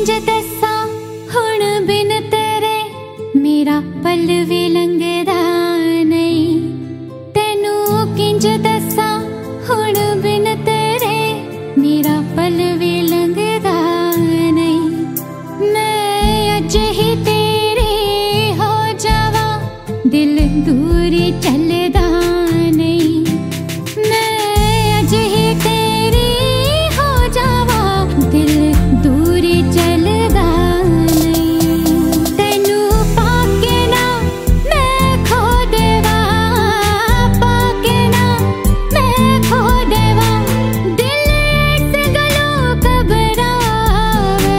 किंज दसा हुण बिन तेरे मेरा पल भी लंघदा नहीं। तेनू किंज दसा हुण बिन तेरे मेरा पल भी लंघदा नहीं। मैं अज ही तेरी हो जावा दिल दूरी चलदा नहीं। मैं अज ही तेरी हो जावा दिल दूरी चलदा नहीं। तेनू पाके ना मैं खो देवा, पाके ना मैं खो देवा। दिल इस गलों घबरावे।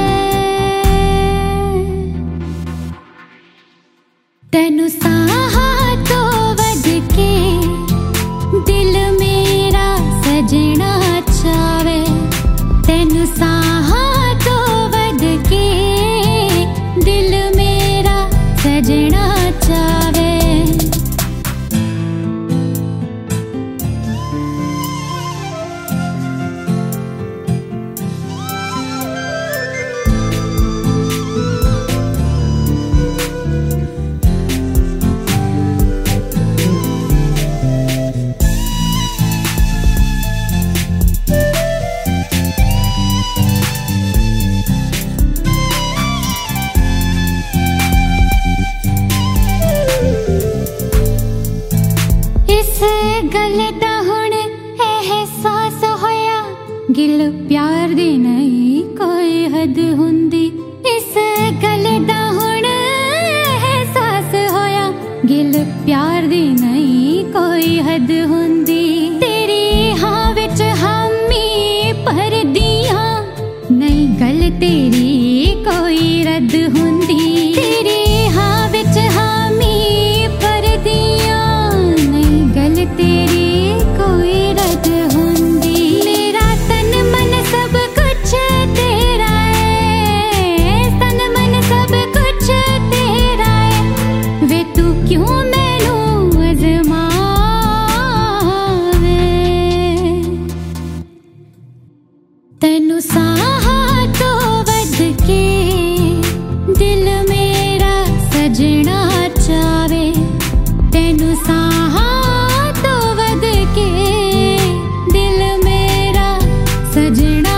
तेनू साहा तो वध के दिल मेरा सजना चावे। तेनू साहा तो वध के दिल मेरा सजना चावे। इस गल दा हुण एहसास होया गिल प्यार दी नहीं कोई हद हुंदी। इस गल दा हुण एहसास होया गिल प्यार दी नहीं कोई हद हुंदी। तेरी हाँ विच हामी भरदियां नहीं गल तेरी कोई रद्द हुंदी। तेरी हाँ विच हामी भरदियां नहीं गल तेरी कोई रद्द हुंदी। मेरा तन मन सब कुछ तेरा है, तन मन सब कुछ तेरा है। वे तू क्यों मैनू अजमावे। तेनू साहा तो वध के दिल मेरा सजना चावे। तेनू साहा तो वध के दिल मेरा सजना